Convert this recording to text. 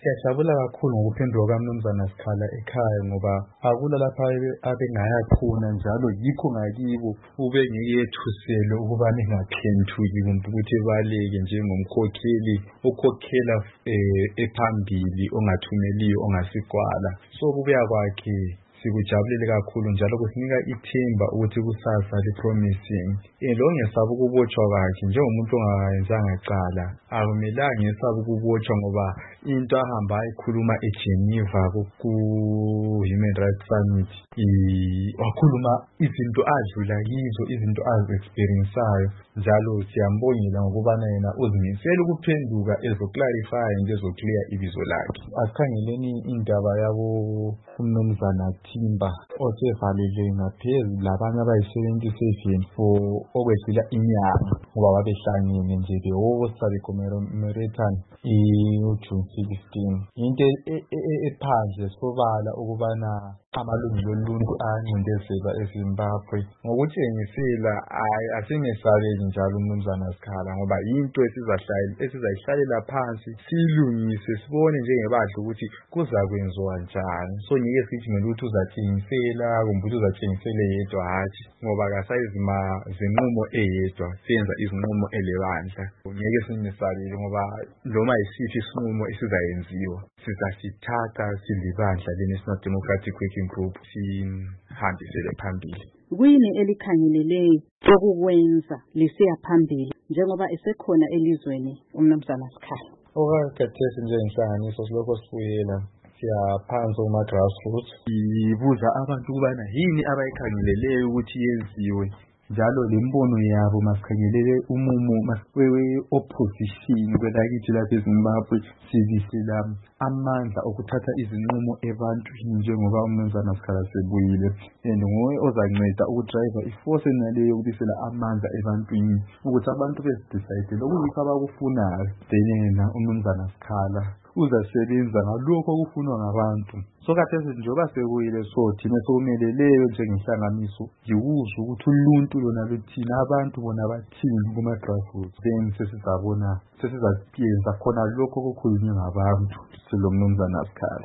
Siyajabula kakhulu ngokuphendula kaMnumzana Sikhala ekhaya ngoba akula lapha abengaya khona njalo yikho ngakibo ubengekethuselwe ukuba ningaphenduki kumbe ukuthi baleke njengomkhokheli okhokhela ephambili ongathumeliyo ongasikwala. So kubuya kwakhe sikujabulele kakhulu njalo kusinika ithemba ukuthi kusasa lipromising. Lo ngesaba ukubotshwa kwakhe njengomuntu ongayenzanga cala akumelanga ngesaba ukubotshwa ngoba into ahamba ayikhuluma eGeneva ku Human Rights Summit wakhuluma izinto adlula kizo, izinto azi-experienceayo njalo siyambongela ngokubana yena uzimisele ukuphenduka ezoclarify nje ezoclear ibizo lakhe. Asikhangeleni indaba yabo uMnumzana Thimba osevalele ngaphezulu labanye abayi-77 for okwedlula inyanga ngoba babehlangene nje behosta becommemoratana June 16. Into ephandle sobala ukubana amalungelo oluntu ayancindezelwa eZimbabwe ngokutshengisela asingesabeli njalo uMnumzana Sikhala ngoba into esizayihlalela phansi silungise sibone njengebadla ukuthi kuzakwenziwa njani. So ngeke sigijimele ukuthi uzatshengisela kumbe ukuthi uzatshengisele yedwa hatshi ngoba kasayizima zinqumo eyedwa senza izinqumo elebandla. Ngeke singesabeli ngoba noma yisithi isinqumo esizayenziwa sizasithatha silibandla leNational Democratic Working Group sihambisele phambili. Kuyini elikhangelele okukwenza lisiya phambili njengoba esekhona elizweni uMnumzana Sikhala? Okakathesi njengenhlanganiso silokho sifuyela siyaphansi kuma-grassroots sibuza abantu ukubana yini abayikhangeleleyo ukuthi yenziwe njalo lembono yabo masikhangelele umumo we-opposition kwelakithi lapha eZimbabwe sibisela amandla okuthatha izinqumo ebantwini njengoba uMnumzana Sikhala sebuyile and nguye ozanceda ukudrive iforce naleyo yokubisela amandla ebantwini ukuthi abantu bezidecide lokuyikho abakufunayo. Then yena uMnumzana Sikhala uzasebenza ngalokho okufunwa ngabantu. So kathesi njengoba sekuyile so thina sokumeleleyo njengenhlanganiso yikuzwa ukuthi uluntu lona luthina abantu bona bathini kuma-grassroots. Then sesizayenza khona lokho okukhulunywe ngabantu silo Mnumzana Sikhala.